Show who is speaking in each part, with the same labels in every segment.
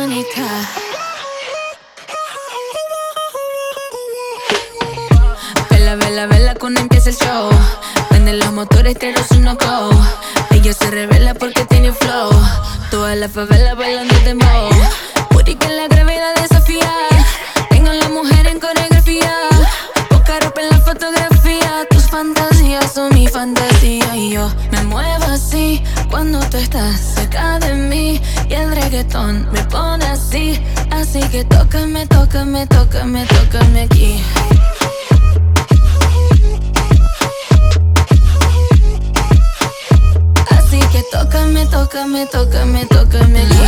Speaker 1: bonita. Vela, vela, vela cuando empieza el show. Prende los motores, pero su no go. Ella se revela porque tiene flow. Toda la favela bailando el dembow. Puri que la gravedad desafía. Tengo a la mujer en coreografía. Poca ropa en la fotografía. Tus fantasías son mi fantasía. Y yo me muevo así cuando tú estás cerca de mí. Y el reggaetón me pone así. Así que tócame, tócame, tócame, tócame aquí. Así que tócame, tócame, tócame, tócame aquí.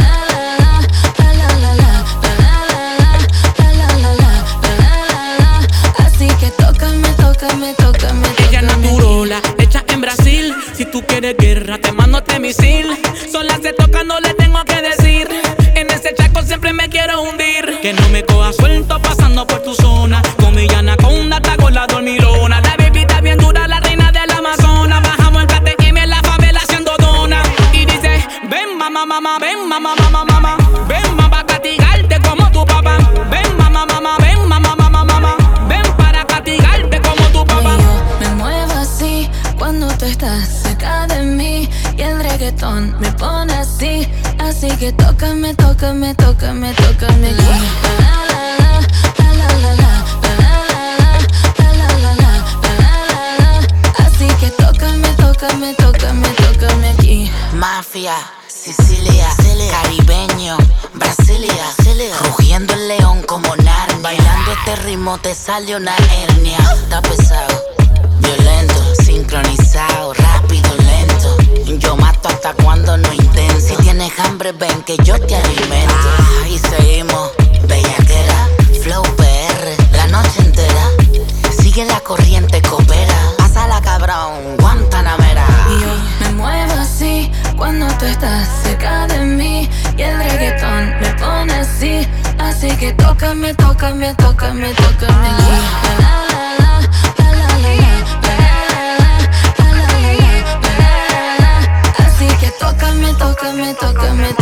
Speaker 1: Así que tócame, tócame, tócame.
Speaker 2: Ella naturola, hecha en Brasil. Si tú quieres guerra, te mando este misil. Sola se toca, no le tengo que decir. En ese chaco siempre me quiero hundir. Que no me coja suelto pasando por tu zona. Con mi anaconda, te hago la dormilona. La baby está bien dura, la reina del Amazonas. Bajamos el KTM en la favela haciendo dona. Y dice, ven mamá, mamá, ven mamá, mamá, mamá. Ven mamá, para castigarte como tu papá. Ven mamá, mamá, ven mamá, mamá, mamá. Ven para castigarte como tu papá.
Speaker 1: Y yo me muevo así cuando tú estás cerca de mí. Y el reggaetón me pone así. Así que tócame, tócame, tócame, tócame aquí. Así que tócame, tócame, tócame, tócame aquí.
Speaker 3: Mafia, Sicilia, caribeño, Brasilia, rugiendo el león como Narnia. Bailando este ritmo te sale una hernia. Está pesado, violento, sincronizado, rápido, lento. Yo mato hasta cuando no intento. Si tienes hambre ven que yo te alimento. Y seguimos, bellaquera, flow PR, la noche entera. Sigue la corriente, coopera. Pásala cabrón, Guantanamera.
Speaker 1: Y yo me muevo así cuando tú estás cerca de mí. Y el reggaetón me pone así. Así que tócame, tócame, tócame, tócame aquí. Así que tócame, tócame, tócame,